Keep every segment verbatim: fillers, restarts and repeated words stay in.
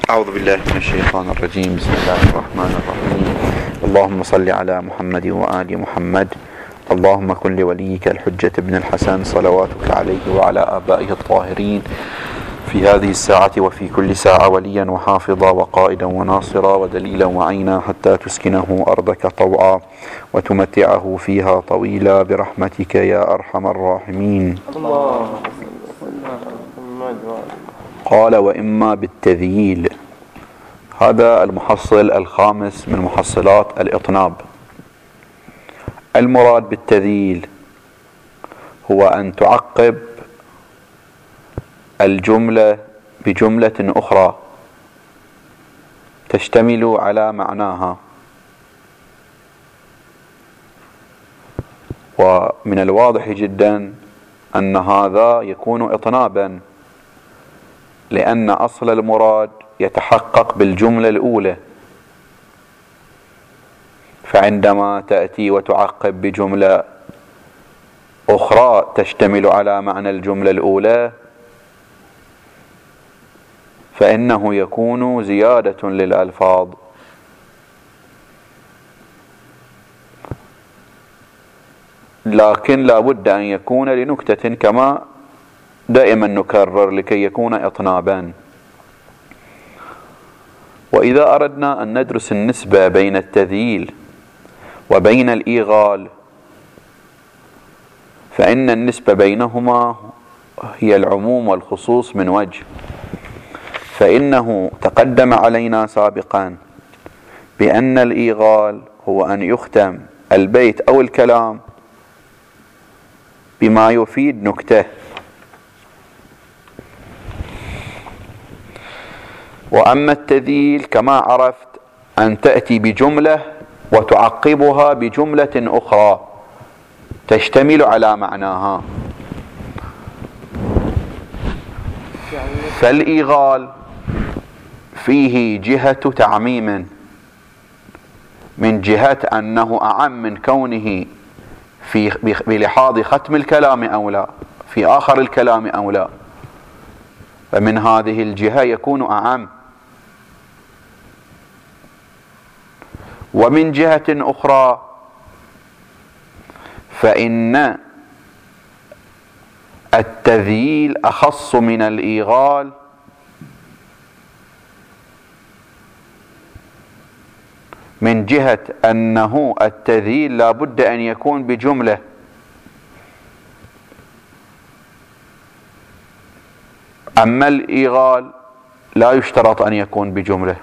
أعوذ بالله من الشيطان الرجيم. بسم الله الرحمن الرحيم. اللهم صل على محمد وآل محمد. اللهم كن لوليك الحجة ابن الحسن صلواتك عليه وعلى آبائه الطاهرين في هذه الساعة وفي كل ساعة وليا وحافظا وقائدا وناصرا ودليلا وعينا حتى تسكنه أرضك طوعا وتمتعه فيها طويلا برحمتك يا أرحم الراحمين. الله. قال وإما بالتذييل. هذا المحصل الخامس من محصلات الإطناب. المراد بالتذييل هو أن تعقب الجملة بجملة أخرى تشتمل على معناها. ومن الواضح جدا أن هذا يكون إطنابا، لأن أصل المراد يتحقق بالجملة الأولى، فعندما تأتي وتعقب بجملة أخرى تشتمل على معنى الجملة الأولى فإنه يكون زيادة للألفاظ. لكن لا بد أن يكون لنكتة كما دائما نكرر لكي يكون إطنابا. وإذا أردنا أن ندرس النسبة بين التذييل وبين الإيغال فإن النسبة بينهما هي العموم والخصوص من وجه، فإنه تقدم علينا سابقا بأن الإيغال هو أن يختم البيت أو الكلام بما يفيد نكتة، وأما التذييل كما عرفت أن تأتي بجملة وتعقبها بجملة أخرى تشتمل على معناها. فالإيغال فيه جهة تعميم من جهة أنه أعم من كونه في بلحاظ ختم الكلام أو لا، في آخر الكلام أو لا، فمن هذه الجهة يكون أعم. ومن جهة أخرى فإن التذييل أخص من الإيغال من جهة أنه التذييل لا بد أن يكون بجملة، أما الإيغال لا يشترط أن يكون بجملة.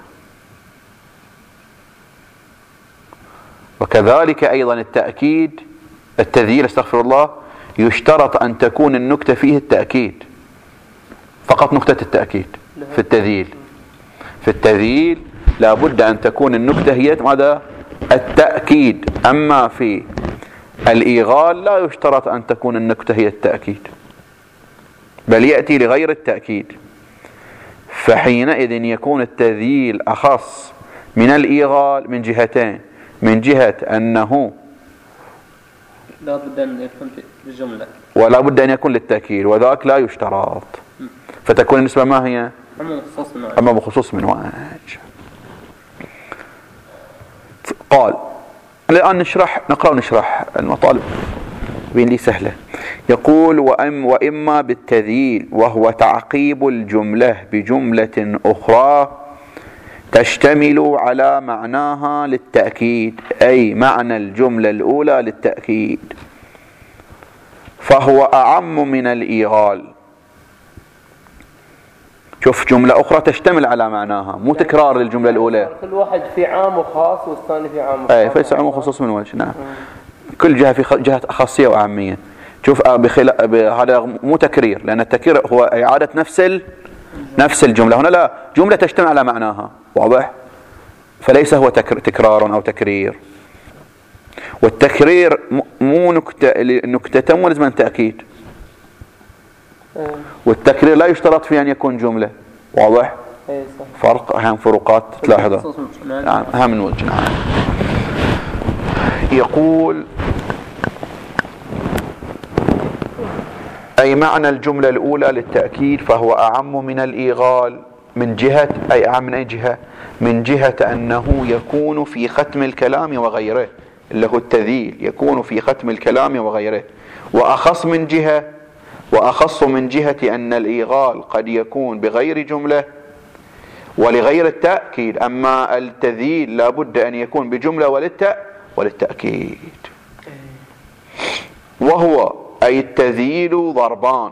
وكذلك أيضا التأكيد التذييل استغفر الله يشترط أن تكون النكتة فيه التأكيد، فقط نكتة التأكيد في التذييل. في التذييل لا بد أن تكون النكتة هي ماذا؟ التأكيد. أما في الإيغال لا يشترط أن تكون النكتة هي التأكيد، بل يأتي لغير التأكيد، فحينئذ يكون التذييل أخص من الإيغال من جهتين: من جهة أنه لا بد أن يكون بالجملة ولا بد أن يكون للتأكيد، وذاك لا يشترط، فتكون النسبة ما هي؟ أما بخصوص من وجه. قال الآن نشرح نقرأ ونشرح المطالب بين لي سهلة. يقول وأم وإما بالتذييل وهو تعقيب الجملة بجملة أخرى تشتمل على معناها للتأكيد، أي معنى الجملة الأولى للتأكيد، فهو أعم من الإيغال. شوف جملة أخرى تشتمل على معناها، مو تكرار للجملة الأولى. كل واحد في عام وخاص والثاني في عام وخاص. أي فليس عام وخصوص من وجه. نعم. كل جهة في جهة خاصية وأهمية. شوف بخلا... هذا مو تكرير، لأن التكرير هو إعادة نفس ال... نفس الجملة. هنا لا، جملة تشتمل على معناها، واضح؟ فليس هو تكر... تكرار أو تكرير. والتكرير مو نكتة نكتة ولازم تأكيد، والتكرير لا يشترط في أن يكون جملة، واضح؟ فرق أهم فروقات تلاحظها. نعم أهم من وجه. نعم. يقول أي معنى الجملة الأولى للتأكيد فهو أعم من الإيغال من جهة أي من أي جهة؟ من جهة أنه يكون في ختم الكلام وغيره، اللي هو التذييل يكون في ختم الكلام وغيره. وأخص من جهة وأخص من جهة أن الإيغال قد يكون بغير جملة ولغير التأكيد، أما التذييل لا بد أن يكون بجملة وللتأ وللتأكيد. وهو أي التذييل ضربان.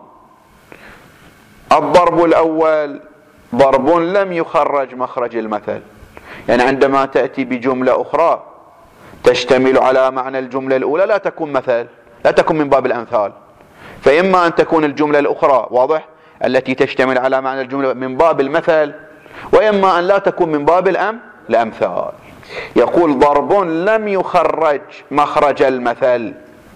الضرب الأول ضرب لم يخرج مخرج المثل، يعني عندما تأتي بجملة أخرى تشتمل على معنى الجملة الأولى لا تكون مثل، لا تكون من باب الأمثال، فإما أن تكون الجملة الأخرى واضح التي تشتمل على معنى الجملة من باب المثل، وإما أن لا تكون من باب الأم الأمثال. يقول ضرب لم يخرج مخرج المثل.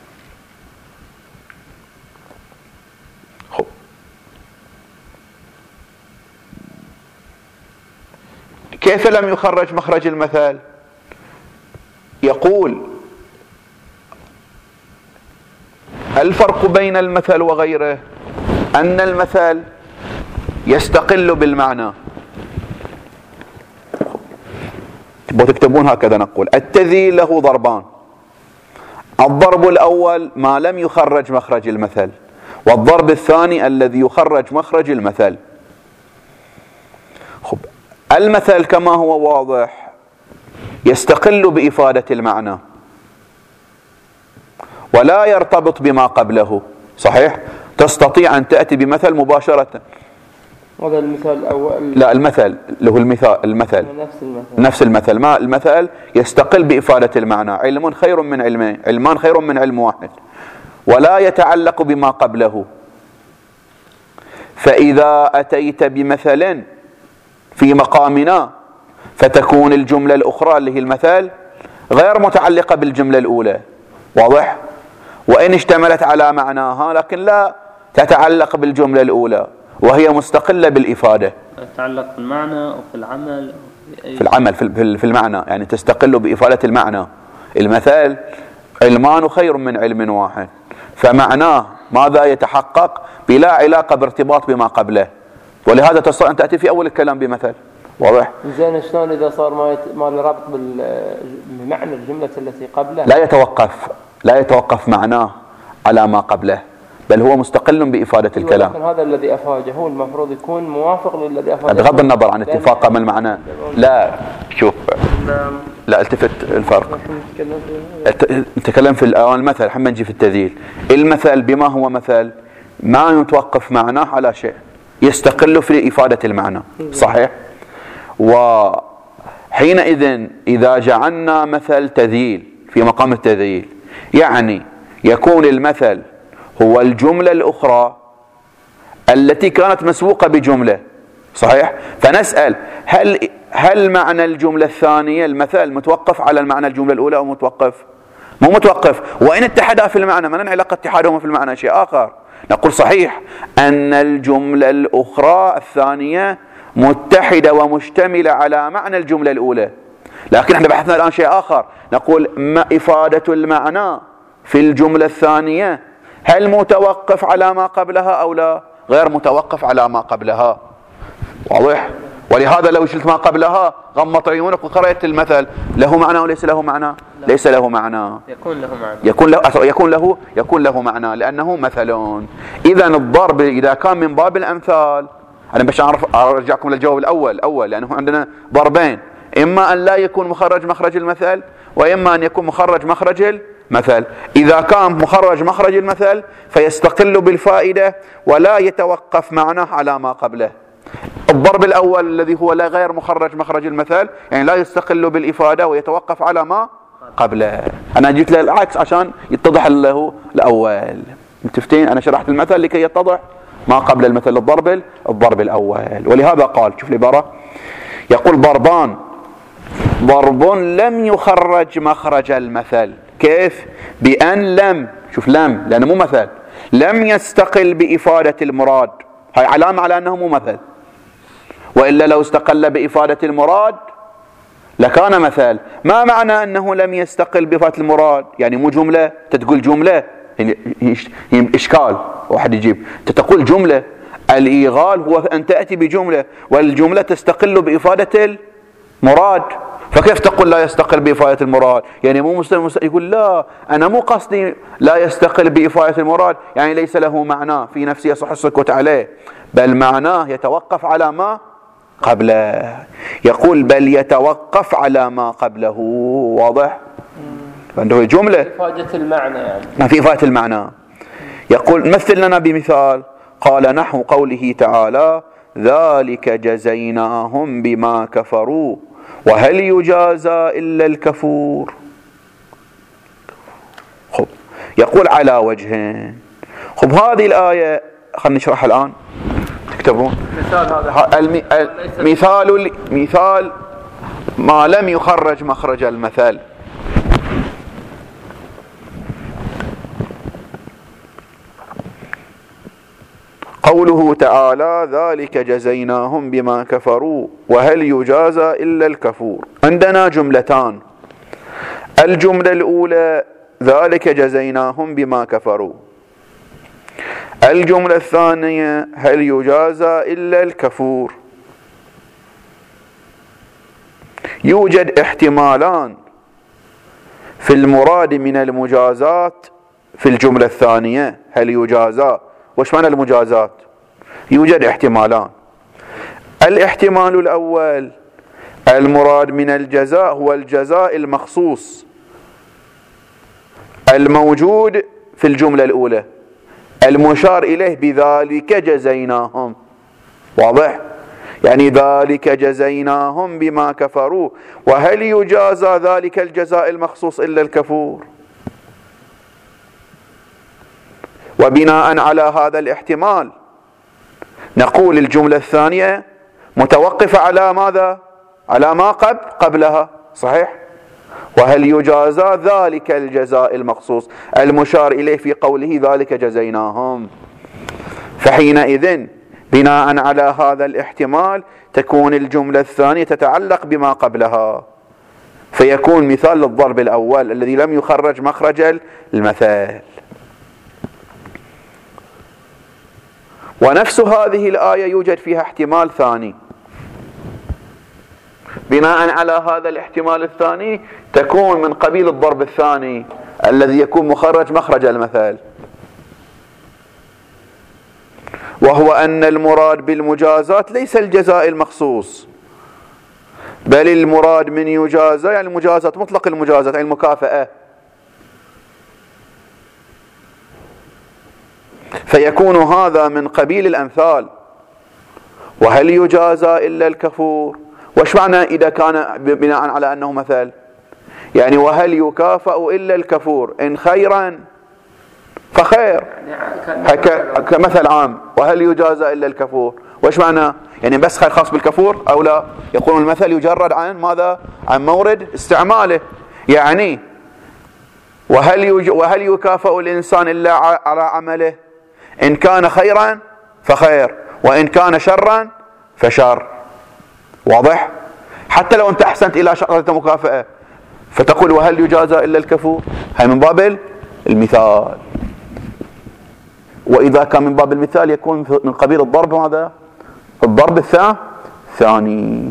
كيف لم يخرج مخرج المثل؟ يقول الفرق بين المثل وغيره أن المثل يستقل بالمعنى. تكتبون هكذا نقول التذييل له ضربان. الضرب الأول ما لم يخرج مخرج المثل، والضرب الثاني الذي يخرج مخرج المثل. خب المثل كما هو واضح يستقل بإفادة المعنى ولا يرتبط بما قبله، صحيح؟ تستطيع أن تأتي بمثل مباشرة. هذا المثال الأول. لا المثل اللي هو المثال المثل نفس المثل نفس المثل ما المثل يستقل بإفادة المعنى. علم خير من علمين، علمان خير من علم واحد، ولا يتعلق بما قبله. فإذا أتيت بمثل في مقامنا فتكون الجملة الأخرى اللي هي المثل غير متعلقة بالجملة الأولى، واضح؟ وإن اشتملت على معناها لكن لا تتعلق بالجملة الأولى وهي مستقلة بالإفادة. تتعلق بالمعنى وفي العمل في العمل في المعنى، يعني تستقل بإفادة المعنى. المثل علمان خير من علم واحد، فمعناه ماذا يتحقق بلا علاقة بارتباط بما قبله، ولهذا تستطيع أن تأتي في أول الكلام بمثل، واضح؟ زين شلون إذا صار ما يت... ما له رابط بمعنى الجملة التي قبله؟ لا يتوقف لا يتوقف معناه على ما قبله، بل هو مستقل بإفادة الكلام. لكن هذا الذي أفاده هو المفروض يكون موافق للذي أفاده بغض النظر عن اتفاقه من المعنى. لا شوف لا التفت الفرق. نتكلم في المثل، الحين نجي في التذييل. المثل بما هو مثل ما يتوقف معناه على شيء، يستقل في إفادة المعنى، صحيح؟ وحينئذ إذا جعلنا مثل تذييل في مقام التذييل يعني يكون المثل هو الجملة الأخرى التي كانت مسبوقة بجملة، صحيح؟ فنسأل هل هل معنى الجملة الثانية المثل متوقف على المعنى الجملة الأولى أو متوقف؟ مو متوقف. وإن اتحدا في المعنى، ما علاقة اتحادهما في المعنى شيء آخر. نقول صحيح أن الجملة الأخرى الثانية متحدة ومشتملة على معنى الجملة الأولى، لكن احنا بحثنا الآن شيء آخر. نقول ما إفادة المعنى في الجملة الثانية هل متوقف على ما قبلها أو لا؟ غير متوقف على ما قبلها، واضح؟ ولهذا لو شلت ما قبلها غمضت عيونك وقرأت المثل له معنى وليس له معنى؟ لا. ليس له معنى، يكون له معنى، يكون له يكون له يكون له معنى لأنه مثل. إذا الضرب إذا كان من باب الأمثال، أنا باش أعرف أرجعكم للجواب الأول الأول لأنه عندنا ضربين، إما أن لا يكون مخرج مخرج المثل وإما أن يكون مخرج مخرج المثل. إذا كان مخرج مخرج المثل فيستقل بالفائدة ولا يتوقف معناه على ما قبله. الضرب الأول الذي هو لا غير مخرج مخرج المثل يعني لا يستقل بالإفادة ويتوقف على ما قبله. أنا جيت للعكس عشان يتضح له الأول. متفتين؟ أنا شرحت المثل لكي يتضح ما قبل المثل الضرب الضرب الأول. ولهذا قال شوف العبارة يقول ضربان ضرب لم يخرج مخرج المثل. كيف؟ بأن لم، شوف لم لأنه مو مثل، لم يستقل بإفادة المراد. هاي علامة على أنه مو مثل، وإلا لو استقل بإفادة المراد لكان مثل. ما معنى أنه لم يستقل بإفادة المراد؟ يعني مو جملة، تقول جملة يعني إشكال واحد يجيب، تقول جملة الإيغال هو أن تأتي بجملة والجملة تستقل بإفادة المراد. فكيف تقول لا يستقل بإفادة المراد؟ يعني مو مسلم يقول لا أنا مو قصدي لا يستقل بإفادة المراد، يعني ليس له معنى في نفسه يصح السكوت عليه، بل معناه يتوقف على ما قبله. يقول بل يتوقف على ما قبله. واضح؟ عنده جملة إفادة المعنى يعني ما في إفادة المعنى. يقول مثل لنا بمثال. قال نحو قوله تعالى ذلك جزيناهم بما كفروا وهل يجازى إلا الكفور. خب يقول على وجهين. خب هذه الآية خلينا نشرحها الآن تكتبون مثال هذا المي... مثال مثال ما لم يخرج مخرج المثل. قوله تعالى ذلك جزيناهم بما كفروا وهل يجازى إلا الكفور. عندنا جملتان. الجملة الأولى ذلك جزيناهم بما كفروا. الجملة الثانية هل يجازى إلا الكفور. يوجد احتمالان في المراد من المجازات في الجملة الثانية هل يجازى. وش معنى المجازات؟ يوجد احتمالان. الاحتمال الأول المراد من الجزاء هو الجزاء المخصوص الموجود في الجملة الأولى المشار إليه بذلك جزيناهم. واضح؟ يعني ذلك جزيناهم بما كفروا وهل يجازى ذلك الجزاء المخصوص إلا الكفور. وبناء على هذا الاحتمال نقول الجملة الثانية متوقفة على ماذا؟ على ما قبل قبلها. صحيح؟ وهل يجازى ذلك الجزاء المخصوص المشار إليه في قوله ذلك جزيناهم. فحينئذ بناء على هذا الاحتمال تكون الجملة الثانية تتعلق بما قبلها فيكون مثال للضرب الأول الذي لم يخرج مخرج المثال. ونفس هذه الآية يوجد فيها احتمال ثاني. بناء على هذا الاحتمال الثاني تكون من قبيل الضرب الثاني الذي يكون مخرج مخرج المثال، وهو أن المراد بالمجازات ليس الجزاء المخصوص بل المراد من يجازى يعني المجازات مطلق المجازات يعني المكافأة. فيكون هذا من قبيل الأمثال. وهل يجازى إلا الكفور. وش معنى إذا كان بناء على أنه مثل؟ يعني وهل يكافأ إلا الكفور إن خيرا فخير كمثل عام. وهل يجازى إلا الكفور وش معنى؟ يعني بس خير خاص بالكفور أو لا؟ يقول المثل يجرد عن ماذا؟ عن مورد استعماله. يعني وهل يج... وهل يكافأ الإنسان إلا على عمله إن كان خيرا فخير وإن كان شرا فشر. واضح؟ حتى لو أنت أحسنت إلى شرطة مكافأة فتقول وهل يجازى إلا الكفور. هاي من باب المثال. وإذا كان من باب المثال يكون من قبيل الضرب هذا الضرب الثاني.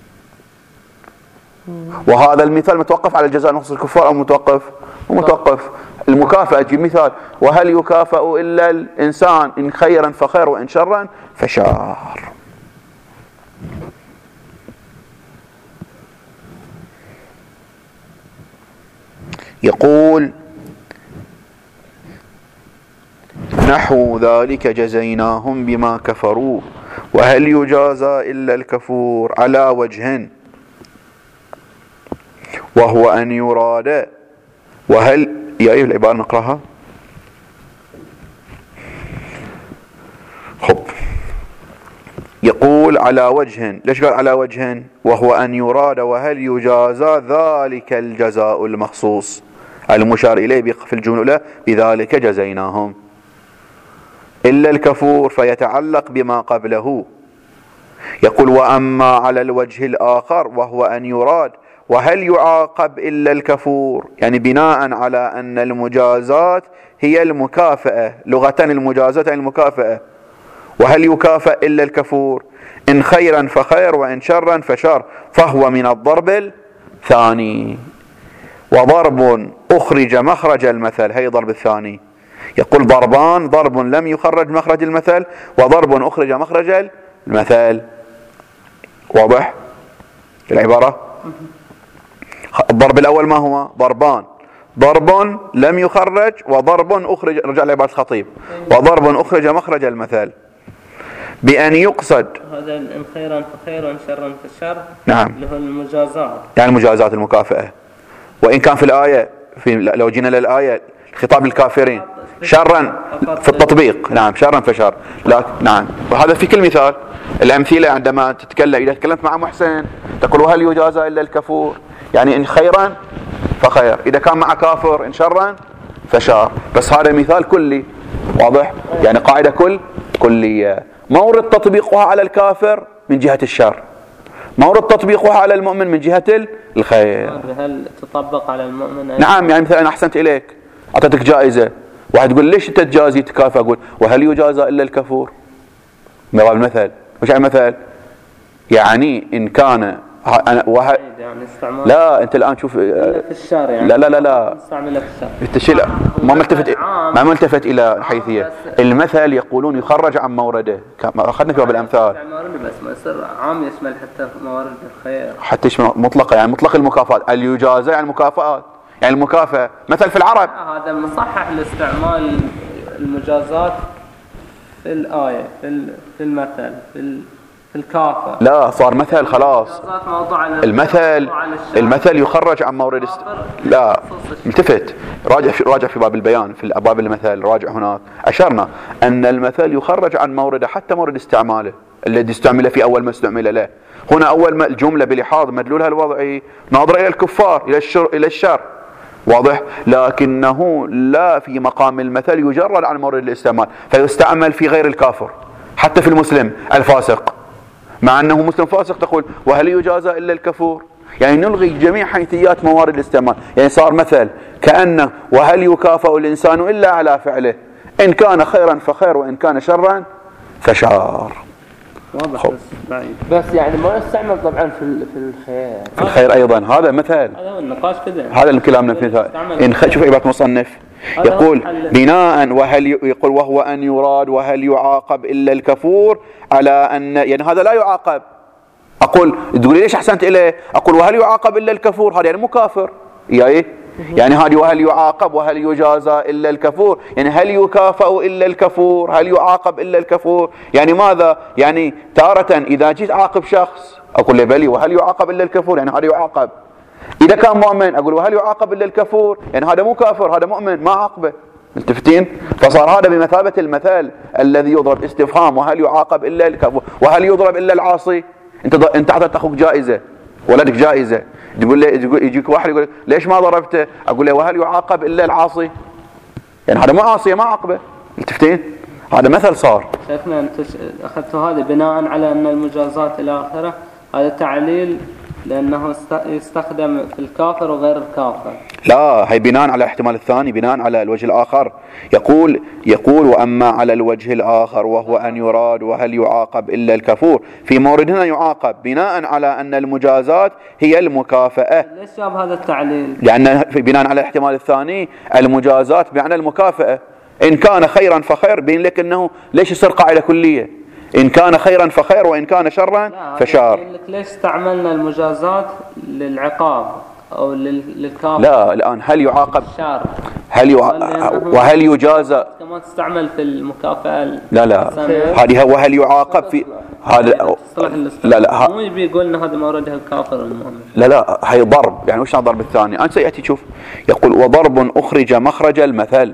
وهذا المثال متوقف على الجزاء نقص الكفار أو متوقف ومتوقف المكافأة. في مثال وهل يكافأ إلا الإنسان إن خيرا فخير وإن شرا فشر. يقول نحو ذلك جزيناهم بما كفروا وهل يجازى إلا الكفور على وجه وهو أن يراد وهل يا أيها العبارة نقرأها. خب يقول على وجه. ليش قال على وجه؟ وهو أن يراد وهل يجازى ذلك الجزاء المخصوص المشار إليه في الجملة الأولى بذلك جزيناهم إلا الكفور فيتعلق بما قبله. يقول وأما على الوجه الآخر وهو أن يراد وهل يعاقب إلا الكفور يعني بناء على أن المجازات هي المكافأة. لغة المجازات يعني المكافأة وهل يكافأ إلا الكفور؟ إن خيرا فخير وإن شرا فشر، فهو من الضرب الثاني. وضرب أخرج مخرج المثل، هي ضرب الثاني. يقول ضربان، ضرب لم يخرج مخرج المثل، وضرب أخرج مخرج المثل. واضح العبارة؟ الضرب الأول ما هو؟ ضربان، ضرب لم يخرج وضرب أخرج، رجع لعبارة الخطيب، وضرب أخرج مخرج المثل بأن يقصد. هذا إن خيرا فخير وإن شرا فشر. نعم. له المجازات، يعني المجازات المكافئة. وإن كان في الآية، في لو جينا للآية خطاب الكافرين شرا في التطبيق، نعم شرا فشر، لا نعم. وهذا في كل مثال. الأمثلة عندما تتكلم، إذا تكلمت مع محسن تقول وهل يجازى إلا الكفور، يعني إن خيرا فخير، إذا كان مع كافر إن شرا فشر. بس هذا مثال كلي، واضح؟ يعني قاعدة كل كلية، مورد تطبيقها على الكافر من جهة الشر، مورد تطبيقها على المؤمن من جهة الخير. هل تطبق على المؤمن؟ نعم. يعني مثلا أنا أحسنت إليك، أعطيتك جائزة، واحد يقول ليش أنت تجازي تكافئ؟ أقول وهل يجازى إلا الكفور؟ من باب المثل. وش يعني مثل؟ يعني إن كان أنا وه... يعني استعمال، لا أنت الآن شوف في الشارع، يعني لا لا لا لا استعمله في الشارع. التشيء لا ما ملتفت ما ملتفت إلى الحيثية. المثل يقولون يخرج عن مورده، كما أخذنا في باب الأمثال. بس ما يصير عام يشمل حتى موارد الخير، حتى يشمل مطلقة، يعني مطلق المكافآت. اليجازى يعني المكافآت، يعني المكافأة مثل في العرب. هذا مصحح لاستعمال المجازات في الآية، في في المثل، في في الكافة. لا صار مثل خلاص. المثل المثل يخرج عن مورد است... لا التفت، راجع في راجع في باب البيان، في باب المثل راجع هناك أشرنا أن المثل يخرج عن مورده، حتى مورد استعماله الذي استعمل في أول ما استعمل له. هنا أول ما الجملة بلحاظ مدلولها الوضعي ناظرة إلى الكفار، إلى الشر إلى الشر، واضح؟ لكنه لا في مقام المثل يجرد عن مورد الاستعمال، فيستعمل في غير الكافر، حتى في المسلم الفاسق، مع أنه مسلم فاسق تقول وهل يجازى إلا الكفور؟ يعني نلغي جميع حيثيات موارد الاستعمال. يعني صار مثل كأنه وهل يكافأ الإنسان إلا على فعله، إن كان خيرا فخير وإن كان شرا فشر. واضح بس بعيد. بس يعني ما يستعمل طبعا في في الخير، في الخير أيضا. هذا مثل، هذا النقاش كذا، هذا الكلام في مثال. إن خ... شوف عبارة مصنف يقول بناء وهل ي... يقول وهو أن يراد وهل يعاقب إلا الكفور على أن، يعني هذا لا يعاقب. أقول تقولي ليش أحسنت إليه؟ أقول وهل يعاقب إلا الكفور، هذا يعني مو كافر. يعني يعني هذه وهل يعاقب وهل يجازى إلا الكفور، يعني هل يكافأ إلا الكفور، هل يعاقب إلا الكفور. يعني ماذا؟ يعني تارة إذا جيت أعاقب شخص أقول له بلي وهل يعاقب إلا الكفور، يعني هذا يعاقب. إذا كان مؤمن أقول وهل يعاقب إلا الكفور، يعني هذا مو كافر، هذا مؤمن ما عاقبه. ملتفتين؟ فصار هذا بمثابة المثال الذي يضرب استفهام وهل يعاقب إلا الكفور، وهل يضرب إلا العاصي. أنت أنت أعطيت أخوك جائزة، ولدك جائزة، تقول لي يجيك واحد يقول ليش ما ضربته؟ أقول له وهل يعاقب إلا العاصي، يعني هذا مو عاصي ما عاقبه. ملتفتين؟ هذا مثل صار. شيخنا أنت أخذتوا هذا بناء على أن المجازات إلى آخره هذا تعليل لأنه يستخدم في الكافر وغير الكافر. لا، هي بناء على الاحتمال الثاني، بناء على الوجه الآخر. يقول يقول وأما على الوجه الآخر وهو أن يراد وهل يعاقب إلا الكفور، في مورد هنا يعاقب بناء على أن المجازات هي المكافأة. ليش جاب هذا التعليل؟ لأن بناء على الاحتمال الثاني المجازات بمعنى المكافأة. إن كان خيرا فخير، بين لك أنه ليش يصير قاعدة كلية؟ إن كان خيرا فخير وإن كان شرا فشر. ليش استعملنا المجازات للعقاب أو للكافر؟ لا الآن هل يعاقب شر. هل يع... وهل يجازى كما تستعمل في المكافأة. لا لا هذه وهل يعاقب في هذا. لا لا مو يبي يقول ان هذا موردها الكافر المؤمن. لا لا هي ضرب. يعني وش الضرب الثاني؟ أنت سيأتي تشوف يقول وضرب أخرج مخرج المثل.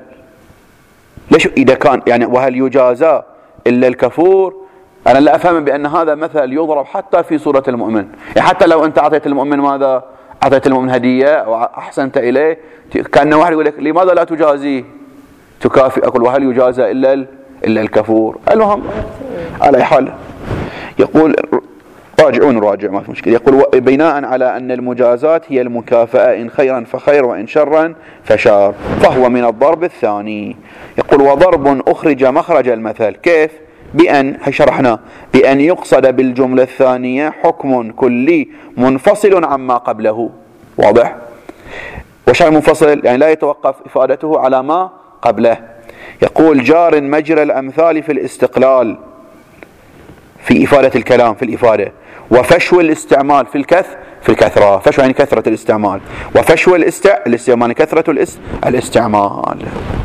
ليش إذا كان يعني وهل يجازى إلا الكفور، أنا لا أفهم بأن هذا مثل يضرب حتى في صورة المؤمن. يعني حتى لو أنت أعطيت المؤمن ماذا؟ أعطيت المؤمن هدية أو أحسنت إليه، كأن واحد يقول لك لماذا لا تجازيه تكافئ؟ أقول وهل يجازى إلا إلا الكفور. المهم على حال يقول راجعون راجع ما في مشكلة. يقول بناء على أن المجازات هي المكافأة، إن خيرا فخير وإن شرا فشر، فهو من الضرب الثاني. يقول وضرب أخرج مخرج المثل. كيف؟ بأن شرحنا بأن يقصد بالجملة الثانية حكم كلي منفصل عما قبله. واضح؟ وش منفصل؟ يعني لا يتوقف إفادته على ما قبله. يقول جار مجرى الأمثال في الاستقلال في إفادة الكلام في الإفادة، وفشو الاستعمال في الكث في الكثرة. فشو يعني كثرة الاستعمال، وفشو الاست... الاستعمال كثرة الاس... الاستعمال.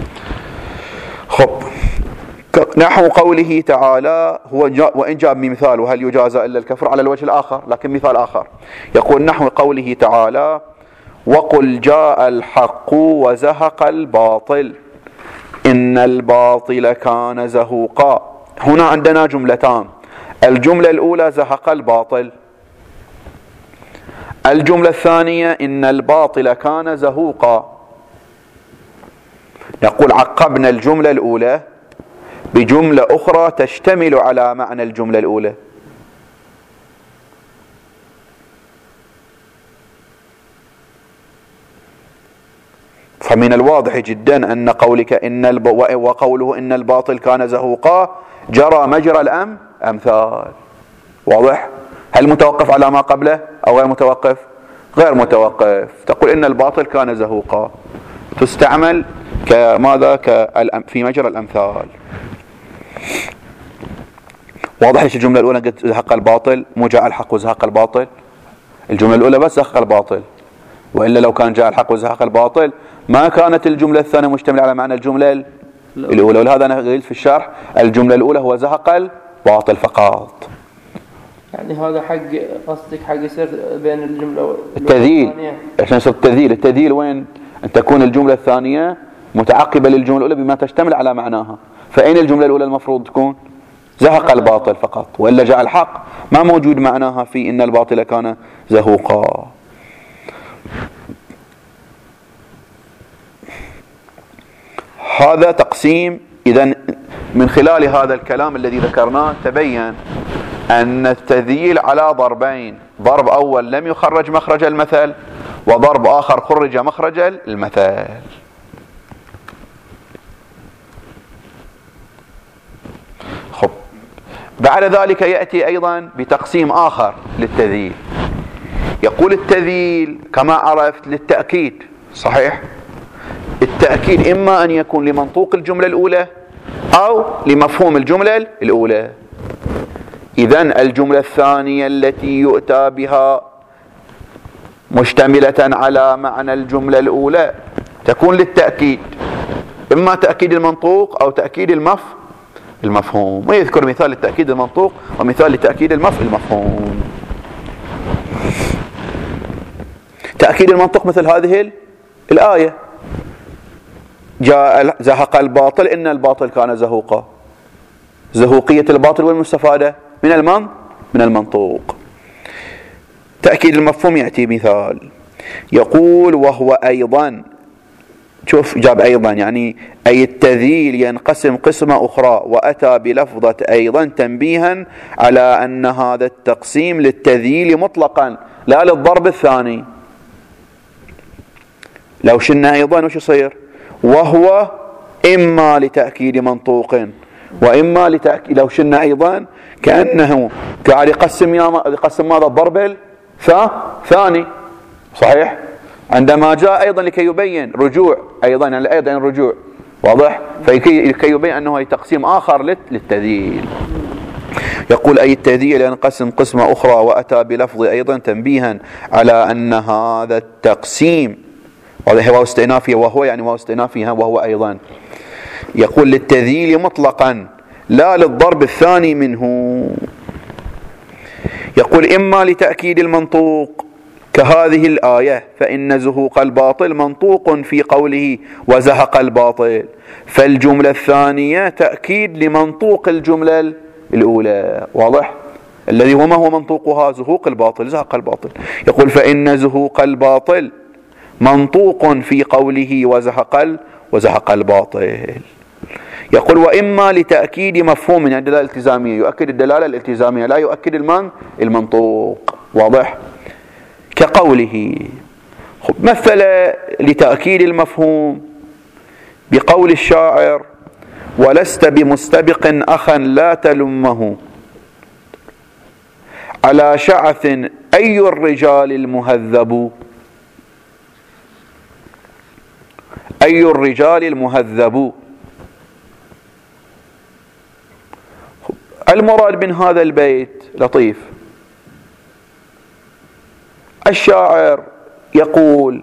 خب نحو قوله تعالى هو جا... وإن جاب مثال وهل يجازى إلا الكفر على الوجه الآخر، لكن مثال آخر يقول نحو قوله تعالى وقل جاء الحق وزهق الباطل إن الباطل كان زهوقا. هنا عندنا جملتان، الجملة الأولى زهق الباطل، الجملة الثانية إن الباطل كان زهوقا. نقول عقبنا الجملة الأولى بجملة أخرى تشتمل على معنى الجملة الأولى. فمن الواضح جدا أن قولك إن الب... وقوله إن الباطل كان زهوقا جرى مجرى الأم أمثال. واضح؟ هل متوقف على ما قبله أو غير متوقف؟ غير متوقف. تقول إن الباطل كان زهوقا تستعمل كماذا؟ كالأم... في مجرى الأمثال. واضح ليش الجملة الأولى قلت زهق الباطل مو جاء الحق وزهق الباطل؟ الجملة الأولى بس زهق الباطل، وإلا لو كان جاء الحق وزهق الباطل ما كانت الجملة الثانية مشتملة على معنى الجملة الأولى. ولهذا أنا قلت في الشرح الجملة الأولى هو زهق الباطل فقط. يعني هذا حق قصدك حق يصير بين الجملة التذييل، عشان يصير التذييل. التذييل وين؟ أن تكون الجملة الثانية متعقبة للجملة الأولى بما تشتمل على معناها. فأين الجملة الأولى المفروض تكون؟ زهق الباطل فقط، وإلا جاء الحق ما موجود معناها في إن الباطل كان زهوقا. هذا تقسيم. إذن من خلال هذا الكلام الذي ذكرناه تبين أن التذييل على ضربين، ضرب أول لم يخرج مخرج المثل، وضرب آخر خرج مخرج المثل. خب بعد ذلك يأتي أيضا بتقسيم آخر للتذييل. يقول التذييل كما عرفت للتأكيد، صحيح؟ التأكيد إما أن يكون لمنطوق الجملة الأولى أو لمفهوم الجملة الأولى. إذن الجملة الثانية التي يؤتى بها مشتملة على معنى الجملة الأولى تكون للتأكيد، إما تأكيد المنطوق أو تأكيد المف المفهوم. ويذكر مثال لتأكيد المنطوق ومثال لتأكيد المف المفهوم. تأكيد المنطوق مثل هذه الآية جاء زهق الباطل إن الباطل كان زهوقا. زهوقية الباطل والمستفادة من المن من المنطوق. تأكيد المفهوم يأتي مثال يقول وهو أيضا، شوف جاب أيضا يعني أي التذييل ينقسم قسمة أخرى، وأتى بلفظة أيضا تنبيها على أن هذا التقسيم للتذييل مطلقا لا للضرب الثاني. لو شلنا أيضا وش يصير؟ وهو إما لتأكيد منطوق وإما لتأكيد. لو شلنا أيضا كأنه قاعد يقسم يقسم ماذا؟ الضرب الثاني، صحيح؟ عندما جاء أيضا لكي يبين رجوع أيضا يعني أيضا رجوع، واضح؟ فكي يبين أنه تقسيم آخر للتذييل. يقول أي التذييل ينقسم قسمة أخرى، وأتى بلفظ أيضا تنبيها على أن هذا التقسيم، وهذا واو استئنافية، وهو يعني واو استئنافية وهو أيضا، يقول للتذييل مطلقا لا للضرب الثاني منه. يقول إما لتأكيد المنطوق كهذه الآية فإن زهوق الباطل منطوق في قوله وزهق الباطل، فالجملة الثانية تأكيد لمنطوق الجملة الأولى، واضح؟ الذي هو ما هو منطوقها؟ زهوق الباطل، زهق الباطل. يقول فإن زهوق الباطل منطوق في قوله وزهق وزهق الباطل. يقول وإما لتأكيد مفهوم يعني الدلالة الالتزامية، يؤكد الدلالة الالتزامية لا يؤكد المن المنطوق، واضح؟ كقوله مثل لتأكيد المفهوم بقول الشاعر ولست بمستبق أخا لا تلمه على شعث أي الرجال المهذب. أي الرجال المهذب، المراد من هذا البيت لطيف. الشاعر يقول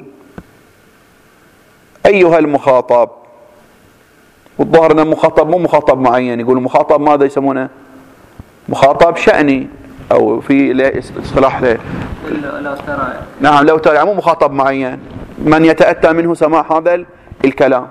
أيها المخاطب، والظاهر أن المخاطب مو مخاطب معين، يقول المخاطب ماذا يسمونه؟ مخاطب شأني أو في اصطلاح له نعم لو ترى مو مخاطب معين، من يتأتى منه سماع هذا الكلام.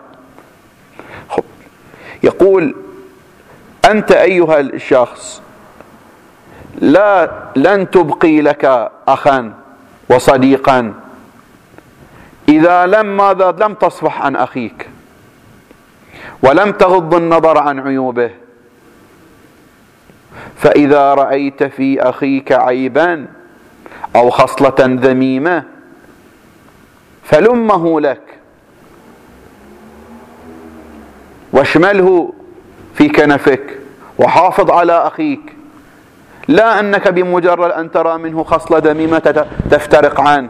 يقول أنت أيها الشخص لا لن تبقي لك أخا وصديقا إذا لم ماذا لم تصفح عن أخيك ولم تغض النظر عن عيوبه، فإذا رأيت في أخيك عيبا أو خصلة ذميمة فلمه لك واشمله في كنفك وحافظ على أخيك، لا أنك بمجرد أن ترى منه خصلة ذميمة تفترق عنه،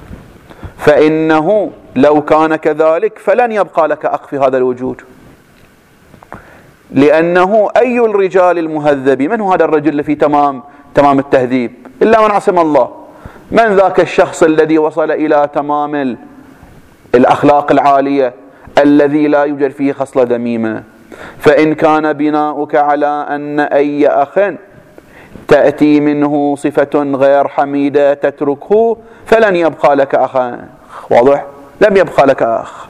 فإنه لو كان كذلك فلن يبقى لك أخ في هذا الوجود. لأنه أي الرجال المهذب، من هو هذا الرجل في تمام تمام التهذيب؟ إلا من عصم الله. من ذاك الشخص الذي وصل إلى تمام الأخلاق العالية الذي لا يوجد فيه خصلة ذميمة؟ فإن كان بناؤك على أن أي أخ تأتي منه صفة غير حميدة تتركه فلن يبقى لك أخا. واضح؟ لم يبقى لك أخ.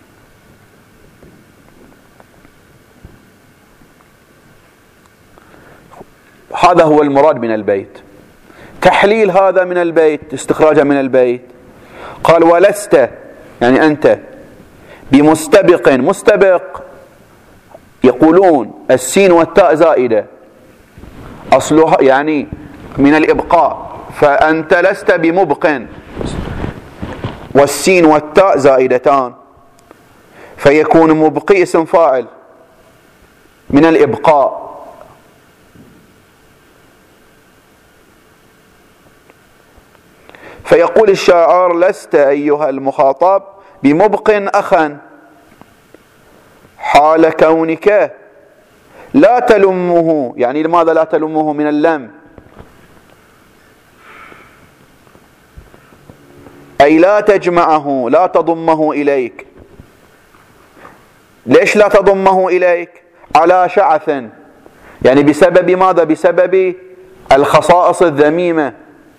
هذا هو المراد من البيت. تحليل هذا من البيت، استخراجه من البيت. قال ولست يعني أنت بمستبق. مستبق يقولون السين والتاء زائدة أصلها يعني من الإبقاء، فأنت لست بمبق والسين والتاء زائدتان فيكون مبقي اسم فاعل من الإبقاء. فيقول الشاعر لست أيها المخاطب بمبق أخا حال كونك لا تلمه. يعني لماذا لا تلمه؟ من اللم، أي لا تجمعه لا تضمه إليك. ليش لا تضمه إليك؟ على شعث، يعني بسبب ماذا؟ بسبب الخصائص الذميمة.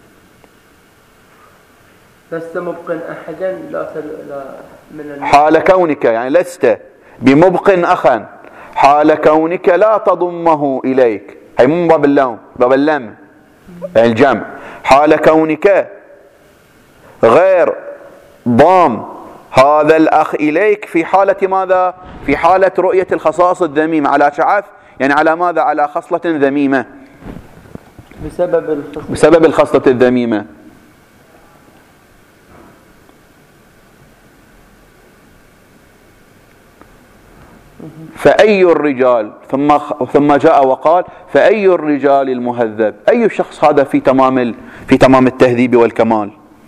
لست مبق أحدا لا, لا من حال كونك يعني لست بمبق أخا حال كونك لا تضمه إليك، هي مو باب اللام باب اللم يعني الجمع. حال كونك غير ضام هذا الأخ إليك في حالة ماذا؟ في حالة رؤية الخصائص الذميمة على شعث، يعني على ماذا؟ على خصلة ذميمة بسبب الخصلة, بسبب الخصلة الذميمة. فأي الرجال ثم ثم جاء وقال فأي الرجال المهذب، أي شخص هذا في تمام في تمام التهذيب والكمال.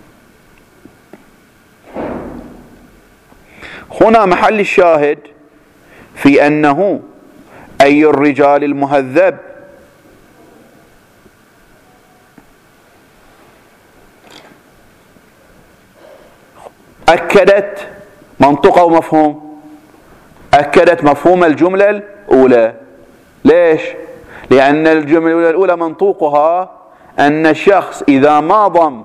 هنا محل الشاهد في أنه أي الرجال المهذب أكدت منطقة ومفهوم، أكدت مفهوم الجملة الأولى. ليش؟ لأن الجملة الأولى منطوقها أن الشخص إذا ما ضم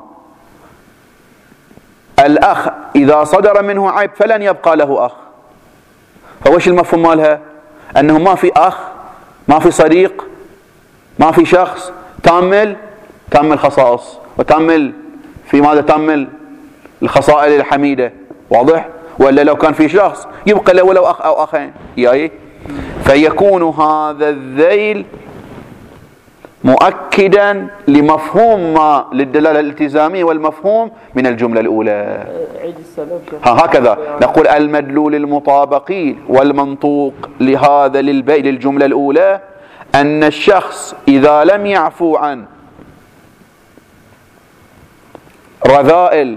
الأخ إذا صدر منه عيب فلن يبقى له أخ. فوش المفهوم مالها؟ أنه ما في أخ، ما في صديق، ما في شخص تامل تامل خصائص وتامل في ماذا؟ تامل الخصائل الحميدة. واضح؟ ولا لو كان في شخص يبقى له ولو أخ أو أخين. يعني فيكون هذا الذيل مؤكدا لمفهوم ما للدلالة الالتزامية والمفهوم من الجملة الأولى. ها هكذا نقول المدلول المطابقي والمنطوق لهذا للبيت للجملة الأولى أن الشخص إذا لم يعفو عن رذائل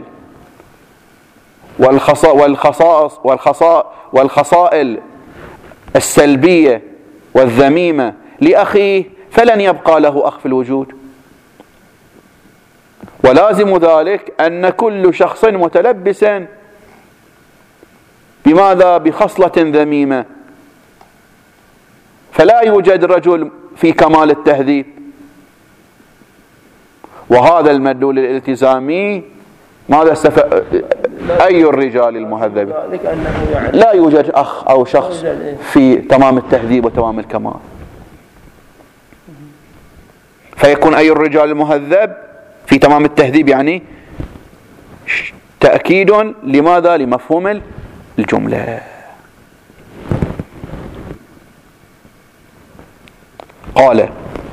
والخصائص والخصائل السلبية والذميمة لأخيه فلن يبقى له أخ في الوجود. ولازم ذلك أن كل شخص متلبس بماذا؟ بخصلة ذميمة، فلا يوجد رجل في كمال التهذيب. وهذا المدلول الالتزامي ماذا استفاد؟ أي الرجال المهذبين؟ لا يوجد أخ أو شخص في تمام التهذيب وتمام الكمال، فيكون أي الرجال المهذب في تمام التهذيب يعني تأكيد لماذا؟ لمفهوم الجملة. قال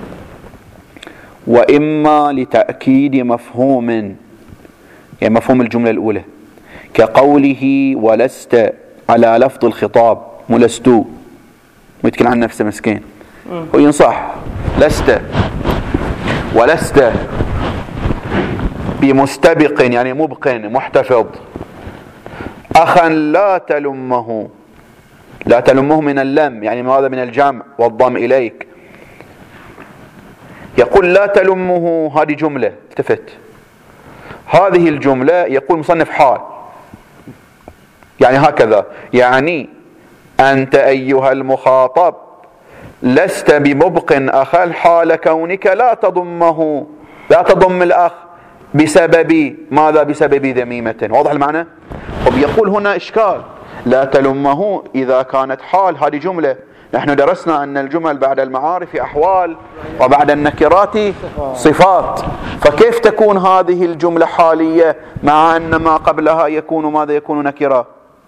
وإما لتأكيد مفهوم، يعني مفهوم الجملة الأولى كقوله ولست على لفظ الخطاب، ملستو ويتكلم عن نفسه مسكين وينصح لست ولست بمستبق يعني مبق محتفظ أخا لا تلمه، لا تلمه من اللم يعني ماذا؟ من الجمع والضم إليك. يقول لا تلمه، هذه جملة، التفت، هذه الجملة يقول مصنف حال، يعني هكذا، يعني أنت أيها المخاطب لست بمبق أخا حال كونك لا تضمه، لا تضم الأخ بسبب ماذا؟ بسبب ذميمة. واضح المعنى؟ وبيقول هنا إشكال، لا تلمه إذا كانت حال، هذه جملة، نحن درسنا أن الجمل بعد المعارف أحوال وبعد النكرات صفات، فكيف تكون هذه الجملة حالية مع أن ما قبلها يكون ماذا؟ يكون نكرة.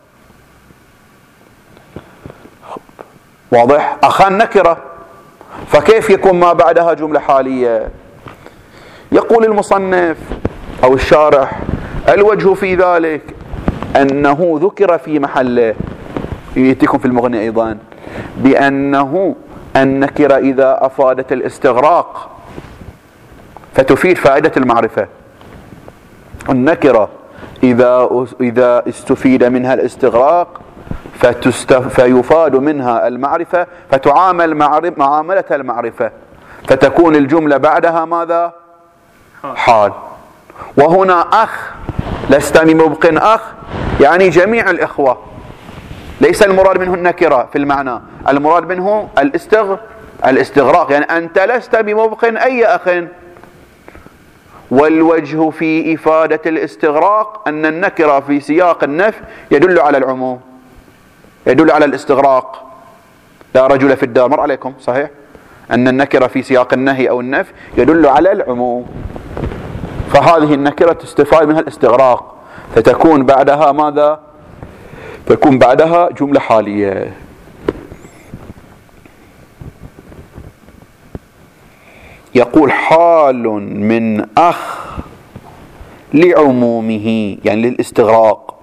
واضح؟ أخا نكرة، فكيف يكون ما بعدها جملة حالية؟ يقول المصنف أو الشارح الوجه في ذلك أنه ذكر في محله، يأتيكم في المغني أيضا، بأنه النكرة إذا أفادت الاستغراق فتفيد فائدة المعرفة، النكرة إذا إذا استفيد منها الاستغراق فيفاد منها المعرفة، فتعامل معاملة المعرفة، فتكون الجملة بعدها ماذا؟ حال. وهنا أخ لست بمبق أخ يعني جميع الإخوة، ليس المراد منه النكرة في المعنى، المراد منه الاستغ... الاستغراق، يعني أنت لست بمبق أي أخ. والوجه في إفادة الاستغراق أن النكرة في سياق النفي يدل على العموم، يدل على الاستغراق. لا رجل في الدار، مر عليكم صحيح أن النكرة في سياق النهي أو النفي يدل على العموم، فهذه النكرة تستفاد منها الاستغراق، فتكون بعدها ماذا؟ تكون بعدها جملة حالية. يقول حال من أخ لعمومه يعني للاستغراق.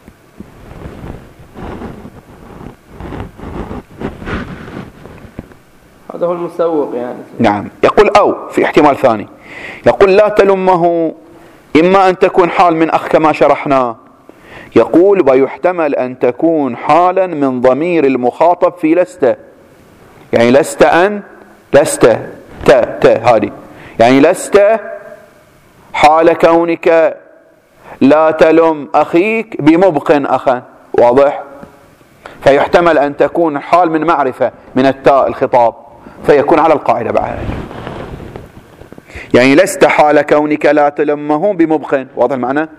هذا هو المسوق يعني. نعم. يقول أو في احتمال ثاني، يقول لا تلمه إما أن تكون حال من أخ كما شرحنا، يقول ويحتمل أن تكون حالا من ضمير المخاطب في لست، يعني لست أن لست تا تا هذه يعني لست حال كونك لا تلم أخيك بمبق أخا. واضح؟ فيحتمل أن تكون حال من معرفة من التاء الخطاب، فيكون على القاعدة بعد، يعني لست حال كونك لا تلمه بمبق. واضح المعنى؟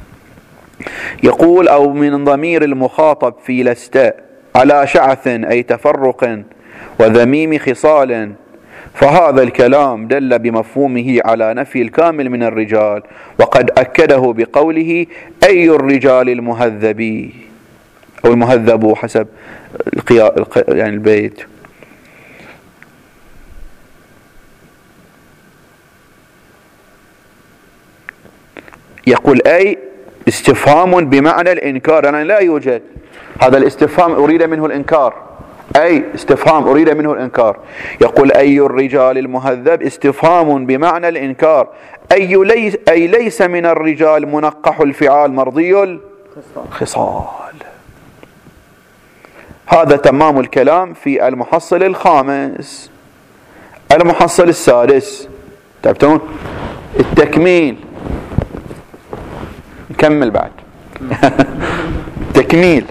يقول أو من ضمير المخاطب في لست على شعث أي تفرق وذميم خصال، فهذا الكلام دل بمفهومه على نفي الكامل من الرجال، وقد أكده بقوله أي الرجال المهذبي أو المهذب حسب القيا يعني البيت. يقول أي استفهام بمعنى الإنكار، يعني لا يوجد هذا الاستفهام أريد منه الإنكار، أي استفهام أريد منه الإنكار. يقول أي الرجال المهذب استفهام بمعنى الإنكار، أي ليس, أي ليس من الرجال منقح الفعال مرضي الخصال. هذا تمام الكلام في المحصل الخامس. المحصل السادس تعرفون التكميل، نكمل بعد تكميل.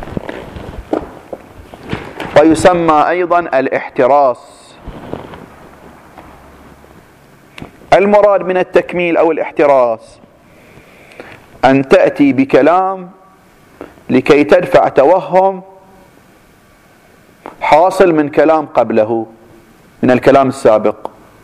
ويسمى أيضا الاحتراس. المراد من التكميل أو الاحتراس أن تأتي بكلام لكي تدفع توهم حاصل من كلام قبله، من الكلام السابق.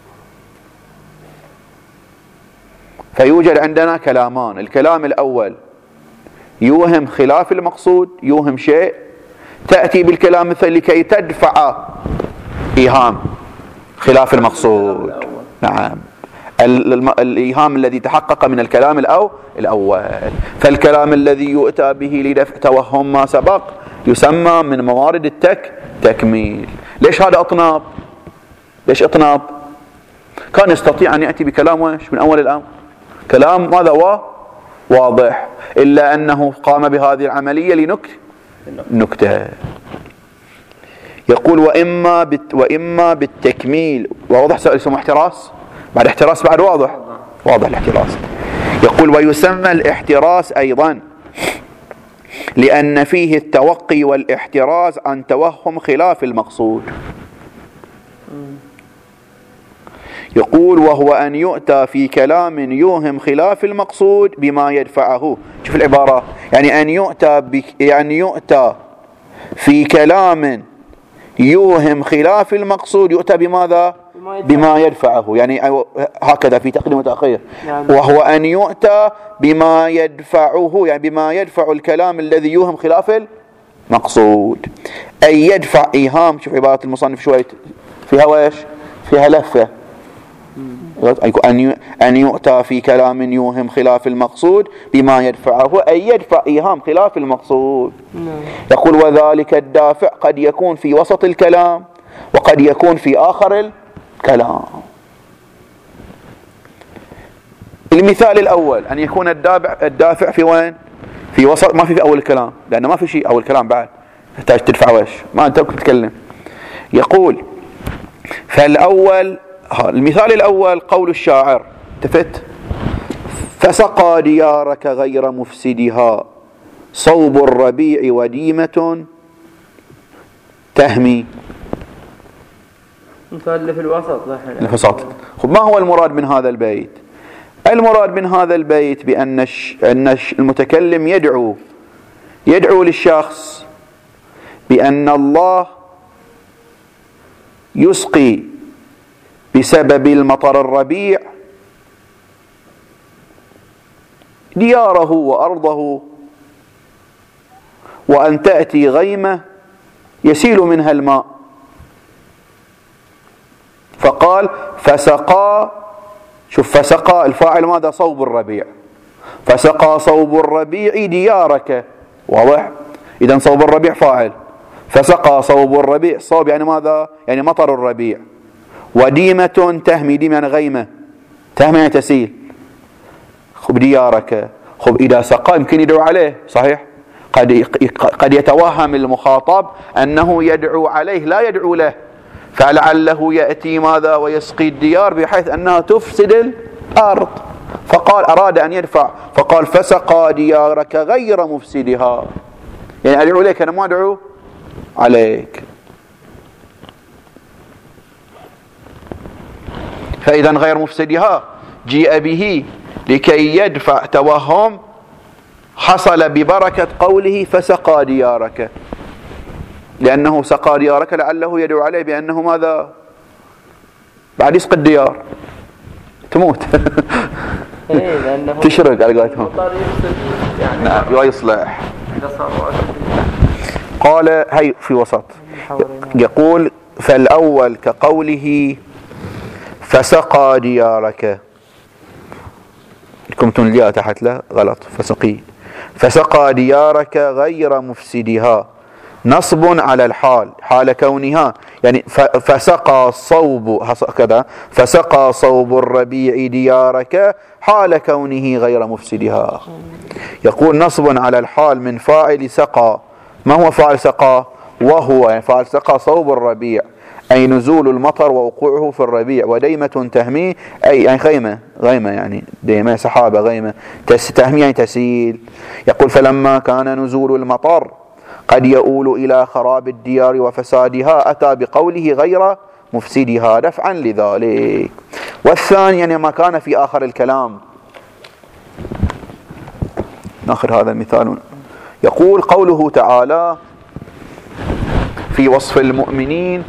فيوجد عندنا كلامان، الكلام الأول يوهم خلاف المقصود، يوهم شيء، تأتي بالكلام مثل لكي تدفع إيهام خلاف المقصود. نعم، الإيهام الذي تحقق من الكلام الأو الأول. فالكلام الذي يؤتى به لدفع توهم ما سبق يسمى من موارد التك تكميل. ليش هذا أطناب؟ ليش أطناب؟ كان يستطيع أن يأتي بكلام وش من أول الأمر، كلام ماذا هو واضح، إلا أنه قام بهذه العملية لنكت نكتة. يقول وإما بت وإما بالتكميل. واضح اسمه احتراس؟ بعد احتراس بعد واضح واضح الاحتراس. يقول ويسمى الاحتراس أيضا لأن فيه التوقي والاحتراز عن توهم خلاف المقصود. يقول وهو أن يؤتى في كلام يوهم خلاف المقصود بما يدفعه. شوف العبارة، يعني أن يؤتى بك يعني يؤتى في كلام يوهم خلاف المقصود، يؤتى بماذا؟ بما يدفعه، يعني هكذا في تقديم وتأخير. وهو أن يؤتى بما يدفعه، يعني بما يدفع الكلام الذي يوهم خلاف المقصود، أي يدفع إيهام. شوف عبارة المصنف شوية فيها ويش، فيها لفة. أن يؤتى في كلام يوهم خلاف المقصود بما يدفعه، أي يدفع إيهام خلاف المقصود. يقول وذلك الدافع قد يكون في وسط الكلام وقد يكون في آخر الكلام. المثال الأول أن يكون الدافع في وين؟ في وسط، ما في في أول الكلام، لأنه ما في شيء أول الكلام بعد تحتاج تدفع وش، ما أنت تتكلم. يقول فالأول، المثال الأول قول الشاعر تفت فسقى ديارك غير مفسدها صوب الربيع وديمة تهمي. مثال في الوسط. الوسط. خب ما هو المراد من هذا البيت؟ المراد من هذا البيت بأن أن المتكلم يدعو يدعو للشخص بأن الله يسقي بسبب المطر الربيع دياره وأرضه، وأن تأتي غيمة يسيل منها الماء. فقال فسقى، شوف فسقى الفاعل ماذا؟ صوب الربيع. فسقى صوب الربيع ديارك، واضح؟ إذن صوب الربيع فاعل، فسقى صوب الربيع، صوب يعني ماذا؟ يعني مطر الربيع. وديمة تهمي، ديمة يعني غيمة، تهمي يعني تسيل. خب ديارك، خب إذا سقى يمكن يدعو عليه، صحيح؟ قد قد يتوهم المخاطب أنه يدعو عليه لا يدعو له، فلعله يأتي ماذا ويسقي الديار بحيث أنها تفسد الأرض. فقال أراد أن يدفع، فقال فسقى ديارك غير مفسدها، يعني أدعو لك أنا ما أدعو عليك. فإذا غير مفسدها جيء به لكي يدفع توهم حصل ببركة قوله فسقى ديارك، لأنه سقى ديارك لعله يدعو عليه بأنه ماذا؟ بعد يسقي الديار تموت تشرق على قولتهم، نعم ويصلح. قال هي في وسط. يقول فالأول كقوله فسقى ديارك، كنتم الياء تحت له غلط، فسقي. فسقى ديارك غير مفسدها، نصب على الحال، حال كونها، يعني فسقى صوب كذا، فسقى صوب الربيع ديارك حال كونه غير مفسدها. يقول نصب على الحال من فاعل سقى. ما هو فاعل سقى؟ وهو يعني فاعل سقى صوب الربيع، أي نزول المطر ووقوعه في الربيع، وديمة تهمي أي يعني غيمة، غيمة يعني ديمة سحابة غيمة، تهمي يعني تسيل. يقول فلما كان نزول المطر قد يؤول إلى خراب الديار وفسادها أتى بقوله غير مفسدها دفعا لذلك. والثاني يعني ما كان في آخر الكلام، آخر هذا المثال، يقول قوله تعالى في وصف المؤمنين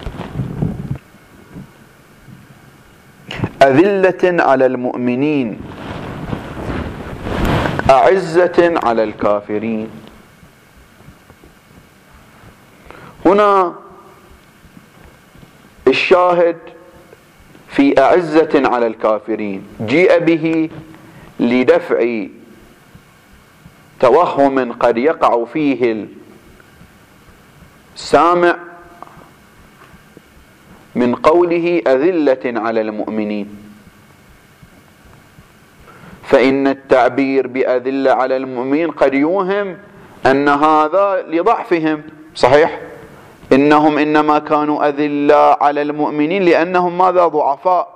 أذلة على المؤمنين أعزة على الكافرين. هنا الشاهد في أعزة على الكافرين جيء به لدفع توهم قد يقع فيه السامع من قوله أذلة على المؤمنين، فإن التعبير بأذلة على المؤمنين قد يوهم أن هذا لضعفهم، صحيح؟ إنهم إنما كانوا أذلة على المؤمنين لأنهم ماذا؟ ضعفاء.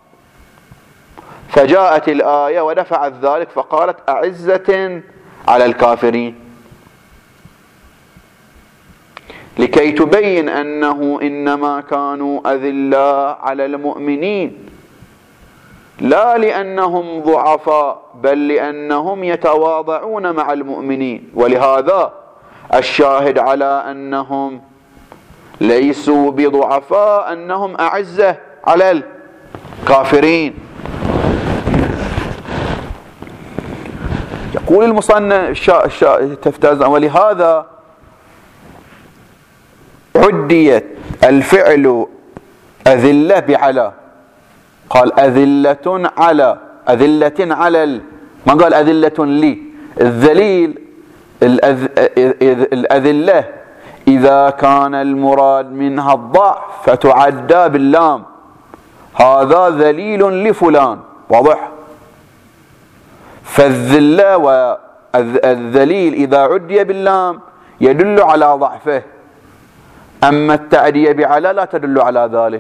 فجاءت الآية ودفعت ذلك فقالت أعزة على الكافرين، لكي تبين أنه إنما كانوا أذلة على المؤمنين لا لأنهم ضعفاء، بل لأنهم يتواضعون مع المؤمنين. ولهذا الشاهد على أنهم ليسوا بضعفاء أنهم أعزة على الكافرين. يقول المصنف تفتاز، ولهذا عديت الفعل أذلة بعلى، قال أذلة على، أذلة على ال... ما قال أذلة لي. الذليل الأذ... الأذلة إذا كان المراد منها الضعف فتعدى باللام، هذا ذليل لفلان، واضح؟ فالذلة والذليل إذا عدي باللام يدل على ضعفه، أما التعدية بعلى لا تدل على ذلك.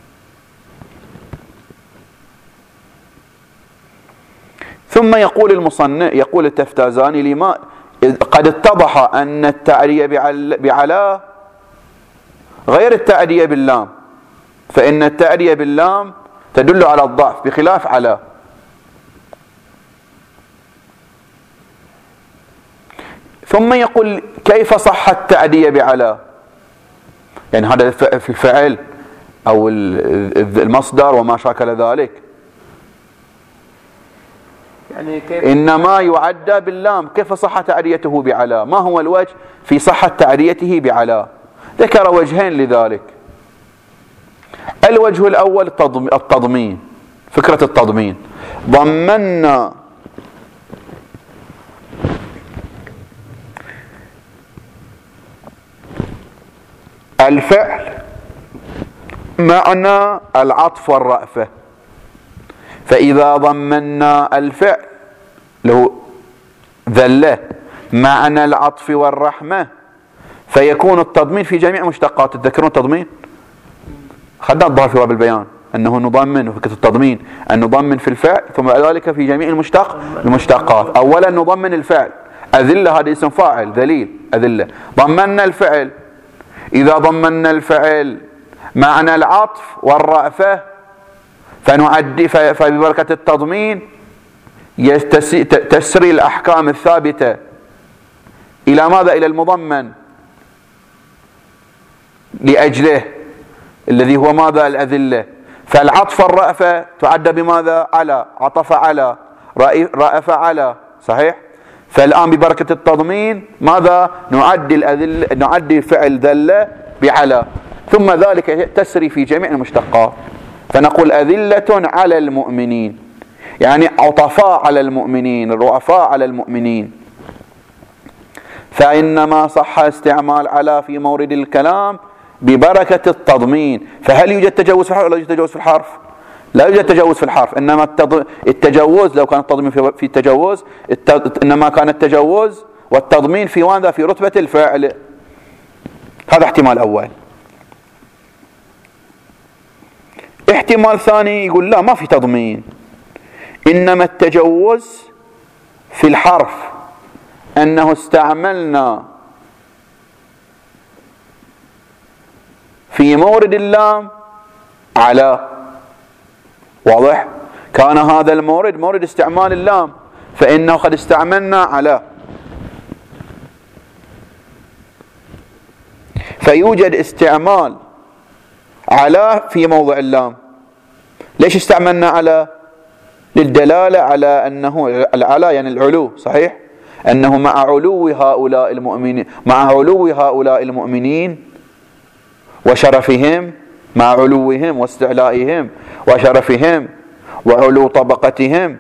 ثم يقول المصنف، يقول التفتازاني لما قد اتضح أن التعدية بعلى غير التعدية باللام، فإن التعدية باللام تدل على الضعف بخلاف على. ثم يقول كيف صح التعدية بعلى؟ يعني هذا في الفعل أو المصدر وما شاكل ذلك، يعني كيف إنما يعدى باللام، كيف صح تعديته بعلى؟ ما هو الوجه في صحة تعديته بعلى؟ ذكر وجهين لذلك. الوجه الأول التضمين، فكرة التضمين، ضمنا الفعل معنى العطف والرأفة، فإذا ضمنا الفعل له ذلة معنى العطف والرحمة فيكون التضمين في جميع مشتقات. تذكرون التضمين؟ خدنا الظاهر في باب البيان أنه نضمن، وفكرة التضمين أن نضمن في الفعل ثم بعد ذلك في جميع المشتق المشتقات. أولا نضمن الفعل، أذلة هذا اسم فاعل ذليل أذلة، ضمنا الفعل، إذا ضمنا الفعل معنى العطف والرأفة فنعدي فببركة التضمين تسري الأحكام الثابتة إلى ماذا؟ إلى المضمن لأجله الذي هو ماذا؟ الأذلة. فالعطف والرأفة تعد بماذا؟ على، عطف على، رأف على، صحيح؟ فالآن ببركة التضمين ماذا؟ نعدي الأذل، نعدي فعل ذلة بعلى، ثم ذلك تسري في جميع المشتقات، فنقول أذلة على المؤمنين. يعني عطفاء على المؤمنين، الرؤفاء على المؤمنين. فإنما صح استعمال على في مورد الكلام ببركة التضمين. فهل يوجد تجوز في الحرف ولا يوجد تجوز في الحرف؟ لا يوجد تجوز في الحرف، إنما التجوز لو كان التضمين في التجوز، إنما كان التجوز والتضمين في ماذا؟ في رتبة الفعل. هذا احتمال أول. احتمال ثاني يقول لا، ما في تضمين، إنما التجوز في الحرف أنه استعملنا في مورد اللام على. واضح؟ كان هذا المورد مورد استعمال اللام، فإنه قد استعملنا على. فيوجد استعمال على في موضع اللام. ليش استعملنا على؟ للدلالة على أنه العلى يعني العلو، صحيح؟ أنه مع علو هؤلاء المؤمنين، مع علو هؤلاء المؤمنين وشرفهم، مع علوهم واستعلائهم وشرفهم وعلو طبقتهم،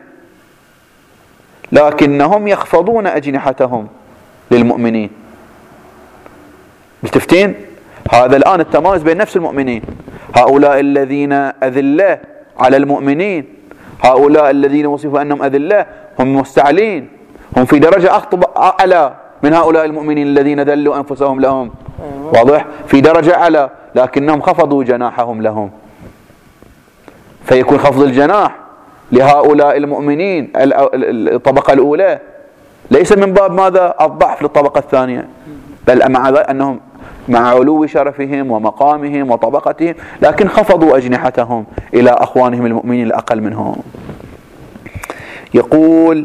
لكنهم يخفضون أجنحتهم للمؤمنين. ملتفتين؟ هذا الآن التمايز بين نفس المؤمنين، هؤلاء الذين أذلاء على المؤمنين، هؤلاء الذين وصفوا أنهم أذلاء هم مستعلين، هم في درجة أخطب أعلى من هؤلاء المؤمنين الذين ذلوا أنفسهم لهم. واضح؟ في درجة أعلى، لكنهم خفضوا جناحهم لهم. فيكون خفض الجناح لهؤلاء المؤمنين الطبقة الأولى ليس من باب ماذا؟ الضعف للطبقة الثانية، بل مع أنهم مع علو شرفهم ومقامهم وطبقتهم، لكن خفضوا أجنحتهم إلى أخوانهم المؤمنين الأقل منهم. يقول: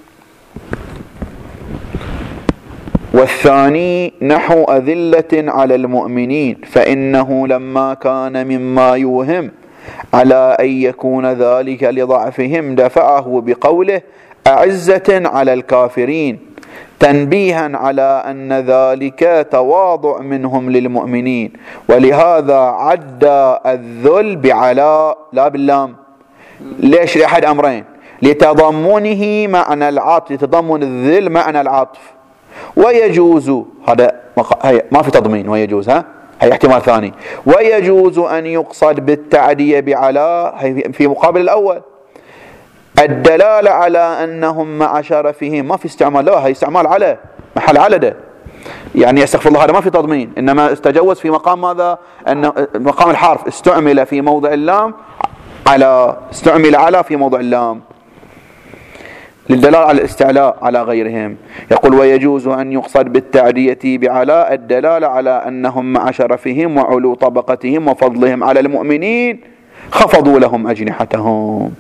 والثاني نحو أذلة على المؤمنين، فإنه لما كان مما يوهم على أن يكون ذلك لضعفهم دفعه بقوله أعزة على الكافرين، تنبيها على أن ذلك تواضع منهم للمؤمنين، ولهذا عد الذل بعلاء لا باللام. ليش؟ لأحد أمرين: لتضمنه معنى العطف، لتضمن الذل معنى العطف، ويجوز هذا ما في تضمين، ويجوز ها هي احتمال ثاني، ويجوز أن يقصد بالتعدية بعلاء في مقابل الأول الدلالة على أنهم مع شرفهم. ما في استعمال، لا هي استعمال على محل على ده، يعني استغفر الله، هذا ما في تضمين، إنما استجوز في مقام ماذا؟ أن مقام الحرف استعمل في موضع اللام على، استعمل على في موضع اللام للدلالة على الاستعلاء على غيرهم. يقول: ويجوز أن يقصد بالتعدية بعلاء الدلالة على أنهم مع شرفهم وعلو طبقتهم وفضلهم على المؤمنين خفضوا لهم أجنحتهم.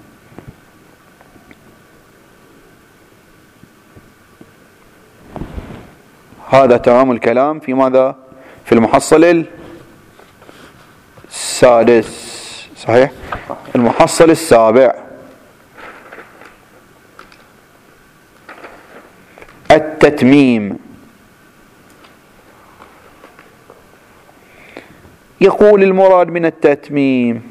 هذا تمام الكلام في ماذا؟ في المحصل السادس، صحيح؟ المحصل السابع: التتميم. يقول: المراد من التتميم،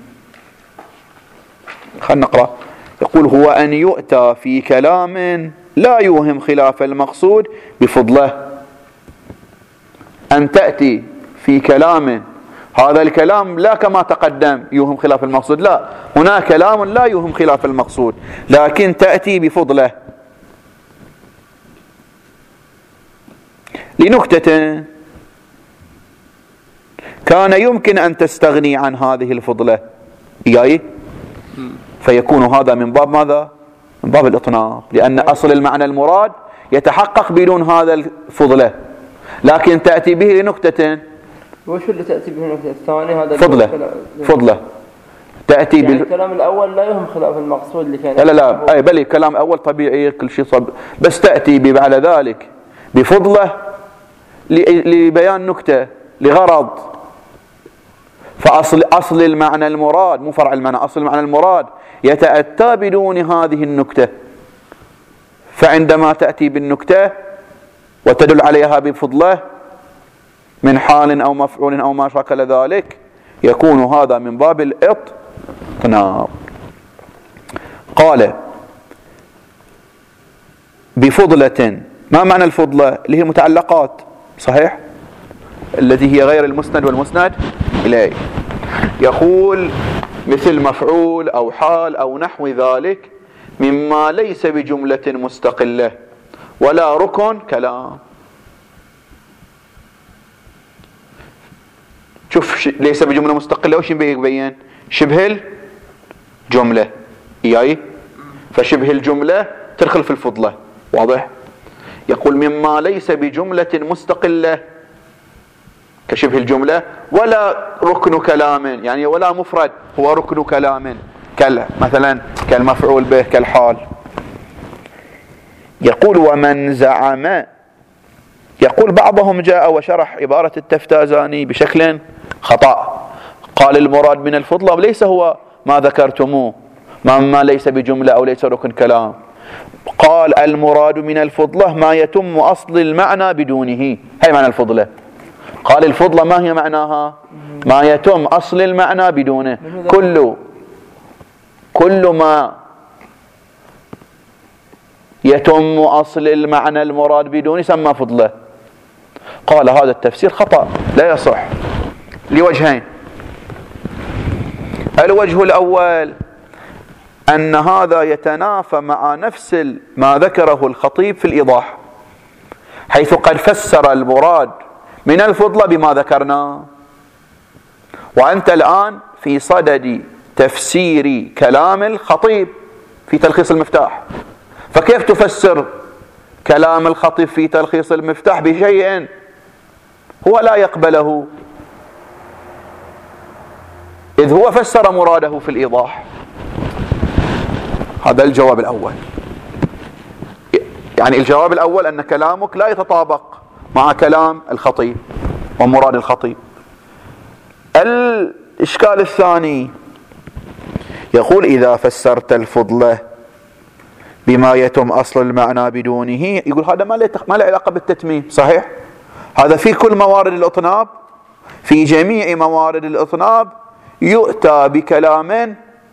خلنا نقرأ. يقول: هو أن يؤتى في كلام لا يوهم خلاف المقصود بفضله. أن تأتي في كلام، هذا الكلام لا كما تقدم يوهم خلاف المقصود، لا، هناك كلام لا يوهم خلاف المقصود لكن تأتي بفضله لنكتة كان يمكن أن تستغني عن هذه الفضلة إياي، فيكون هذا من باب ماذا؟ من باب الإطناب، لأن أصل المعنى المراد يتحقق بدون هذا الفضلة، لكن تأتي به لنكتة. وش اللي تأتي به النكتة الثاني؟ هذا فضلة فضلة تأتي يعني بال... الكلام الأول لا يهم خلاف المقصود اللي كان. لا لا لا أي بل الكلام الأول طبيعي كل شيء صب، بس تأتي بعد ذلك بفضلة لبيان نكتة لغرض. فأصل أصل المعنى المراد مو فرع المعنى، أصل المعنى المراد يتأتى بدون هذه النكتة، فعندما تأتي بالنكتة وتدل عليها بفضلة من حال أو مفعول أو ما شاكل ذلك يكون هذا من باب الإطناب. قال: بفضلة. ما معنى الفضلة؟ اللي هي المتعلقات، صحيح، التي هي غير المسند والمسند إليه. يقول مثل مفعول أو حال أو نحو ذلك مما ليس بجملة مستقلة ولا ركن كلام. شوف ليس بجملة مستقلة وش يبين؟ شبه الجملة إياي، فشبه الجملة تدخل في الفضلة، واضح؟ يقول مما ليس بجملة مستقلة كشبه الجملة ولا ركن كلام، يعني ولا مفرد هو ركن كلام، كال مثلا كالمفعول به كالحال. يقول ومن زعم، يقول بعضهم جاء وشرح عبارة التفتازاني بشكل خطأ، قال المراد من الفضلة ليس هو ما ذكرتموه ما ليس بجملة أو ليس ركن كلام، قال المراد من الفضلة ما يتم أصل المعنى بدونه. هي معنى الفضلة. قال الفضلة ما هي معناها؟ ما يتم أصل المعنى بدونه. كل كل ما يتم أصل المعنى المراد بدونه يسمى فضلة. قال هذا التفسير خطأ لا يصح لوجهين. الوجه الأول أن هذا يتنافى مع نفس ما ذكره الخطيب في الإيضاح، حيث قد فسر المراد من الفضلة بما ذكرنا، وأنت الآن في صدد تفسير كلام الخطيب في تلخيص المفتاح، فكيف تفسر كلام الخطيب في تلخيص المفتاح بشيء هو لا يقبله، إذ هو فسر مراده في الإيضاح؟ هذا الجواب الأول. يعني الجواب الأول أن كلامك لا يتطابق مع كلام الخطيب ومراد الخطيب. الإشكال الثاني يقول إذا فسرت الفضلة بما يتم أصل المعنى بدونه، يقول هذا ما له علاقة بالتتميم، صحيح؟ هذا في كل موارد الإطناب، في جميع موارد الإطناب يؤتى بكلام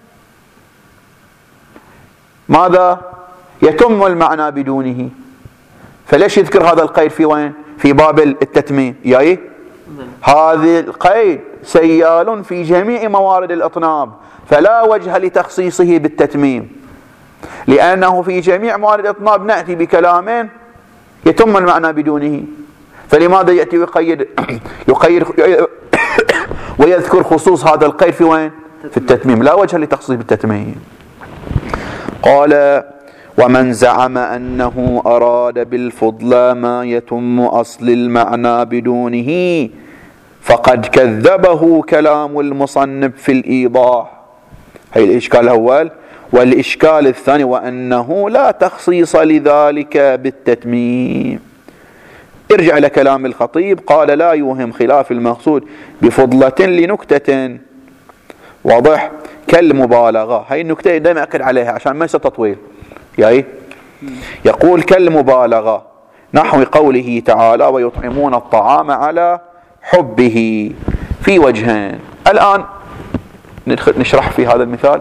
ماذا؟ يتم المعنى بدونه. فليش يذكر هذا القيد في وين؟ في باب التتميم. ياي هذا القيد سيال في جميع موارد الإطناب، فلا وجه لتخصيصه بالتتميم، لأنه في جميع موارد الإطناب نأتي بكلام يتم المعنى بدونه. فلماذا يأتي ويقيد يقيد ويذكر خصوص هذا القيد في وين؟ في التتميم، لا وجه لتخصيصه بالتتميم. قال ومن زعم أنه أراد بالفضلى ما يتم أصل المعنى بدونه فقد كذبه كلام المصنف في الإيضاح. هي الإشكال الأول. والإشكال الثاني وأنه لا تخصيص لذلك بالتتميم. ارجع إلى كلام الخطيب، قال لا يوهم خلاف المقصود بفضلة لنكتة، واضح، كالمبالغة. هاي النكتة دائما أكد عليها عشان ما يصير تطويل. يعني يقول كالمبالغة نحو قوله تعالى ويطعمون الطعام على حبه، في وجهين. الآن نشرح في هذا المثال.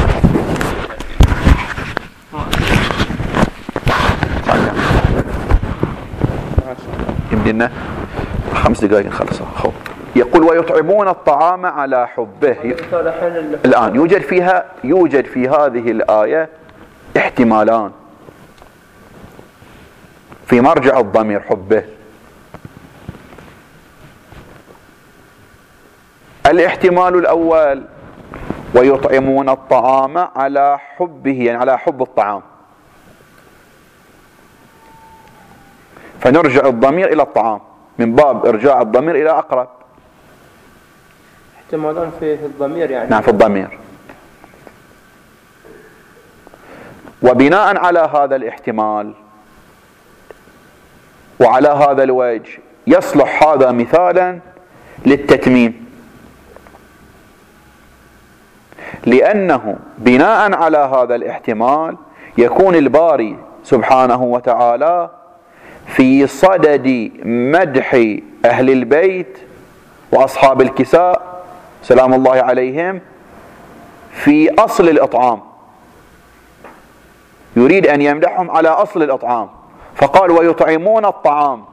يمدينا خمس دقائق نخلصها. يقول ويطعمون الطعام على حبه. الآن يوجد فيها يوجد في هذه الآية احتمالان في مرجع الضمير حبه. الاحتمال الأول ويطعمون الطعام على حبه، يعني على حب الطعام، فنرجع الضمير إلى الطعام من باب إرجاع الضمير إلى أقرب. احتمالان في الضمير يعني. نعم في الضمير. وبناء على هذا الاحتمال وعلى هذا الوجه يصلح هذا مثالا للتتميم، لأنه بناء على هذا الاحتمال يكون الباري سبحانه وتعالى في صدد مدح أهل البيت وأصحاب الكساء سلام الله عليهم في أصل الإطعام، يريد أن يمدحهم على أصل الإطعام، فقال ويطعمون الطعام.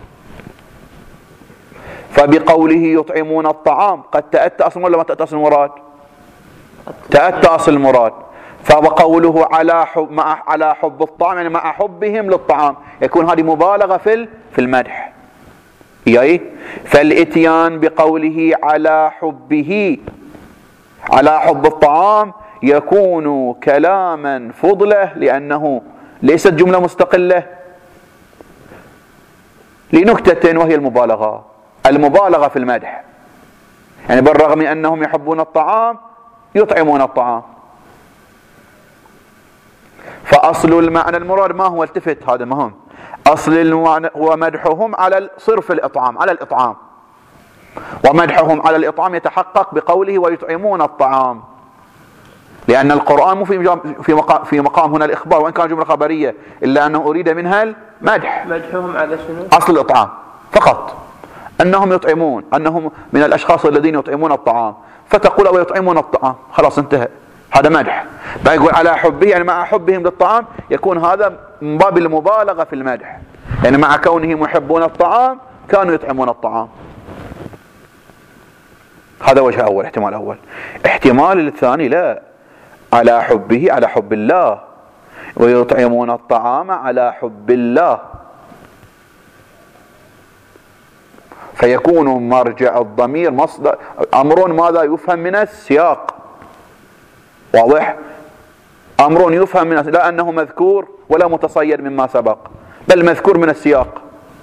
فبقوله يطعمون الطعام قد تأتى أصل ولا ما تأتى أصل المراد؟ تأتى أصل المراد. فقوله على حب مع على حب الطعام يعني مع حبهم للطعام، يكون هذه مبالغة في في المدح. يعني فالإتيان بقوله على حبه على حب الطعام يكون كلاما فضلة، لأنه ليست جملة مستقلة لنكتة وهي المبالغة المبالغة في المدح. يعني بالرغم من أنهم يحبون الطعام يطعمون الطعام. فأصل المعنى المراد ما هو؟ التفت، هذا مهم. أصل المعنى هو مدحهم على صرف الإطعام، على الإطعام، ومدحهم على الإطعام يتحقق بقوله ويطعمون الطعام، لأن القرآن مو في في مقام في مقام هنا الإخبار، وإن كان جملة خبرية إلا أنه أريد منها المدح. مدحهم على شنو؟ أصل الإطعام فقط، أنهم يطعمون، أنهم من الأشخاص الذين يطعمون الطعام، فتقول ويطعمون الطعام، خلاص انتهى، هذا مدح. بيقول على حبه يعني مع حبهم للطعام، يكون هذا من باب المبالغة في المدح، يعني مع كونهم يحبون الطعام كانوا يطعمون الطعام. هذا وجه أول، احتمال أول. احتمال الثاني لا، على حبه على حب الله، ويطعمون الطعام على حب الله، فيكون مرجع الضمير مصدر أمر ماذا يفهم من السياق. واضح؟ أمر يفهم من لا أنه مذكور ولا متصيد مما سبق، بل مذكور من السياق.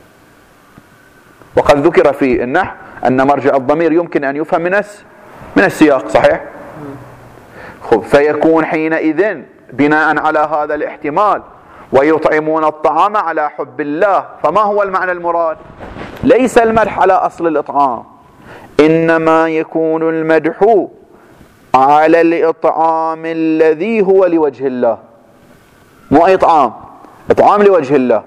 وقد ذكر في النحو أن مرجع الضمير يمكن أن يفهم من من السياق، صحيح؟ خب، فيكون حينئذ بناء على هذا الاحتمال ويطعمون الطعام على حب الله. فما هو المعنى المراد؟ ليس المدح على أصل الإطعام، إنما يكون المدح على الإطعام الذي هو لوجه الله، مو أي إطعام، إطعام لوجه الله.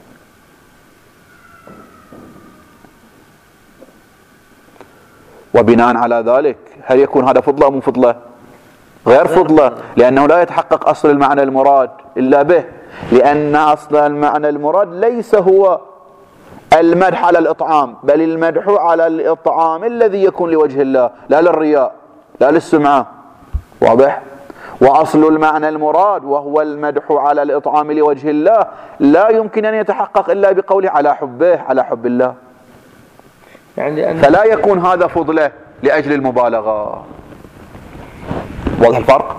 وبناء على ذلك هل يكون هذا فضلة أو مو فضلة؟ غير فضلة، لأنه لا يتحقق أصل المعنى المراد إلا به، لأن أصل المعنى المراد ليس هو المدح على الإطعام، بل المدح على الإطعام الذي يكون لوجه الله، لا للرياء لا للسمعة. واضح؟ وأصل المعنى المراد وهو المدح على الإطعام لوجه الله لا يمكن أن يتحقق إلا بقوله على حبه على حب الله، يعني فلا يكون هذا فضله لأجل المبالغة. واضح الفرق؟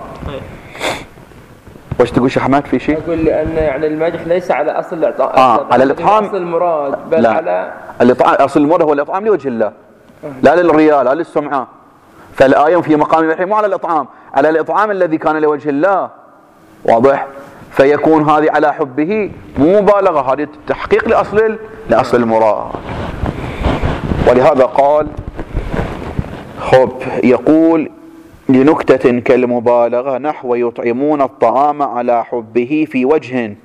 وش تقول شيخ حماد في شيء؟ أقول لأن يعني المدح ليس على أصل الإطعام، آه على الإطعام أصل المراد، بل لا. على الإطعام أصل المراد هو الإطعام لوجه الله، لا للرياء لا للسمعة. فالآية في مقام المدح مو على الإطعام، على الإطعام الذي كان لوجه الله. واضح؟ فيكون هذه على حبه مو مبالغة، هذه تحقيق لأصل لأصل المراد. ولهذا قال خب يقول لنكتة كالمبالغة نحو يطعمون الطعام على حبه في وجه،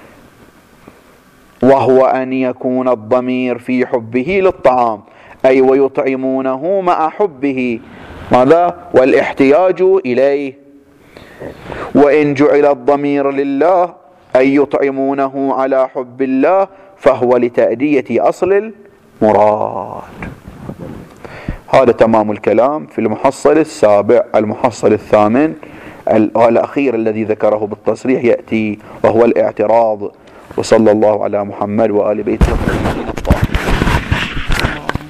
وهو أن يكون الضمير في حبه للطعام، أي ويطعمونه مع حبه ماذا؟ والاحتياج إليه. وإن جعل الضمير لله أي يطعمونه على حب الله فهو لتأدية أصل المراد. هذا تمام الكلام في المحصل السابع. المحصل الثامن الأخير الذي ذكره بالتصريح يأتي وهو الاعتراض. وصلى الله على محمد وآل بيته الطاهرين.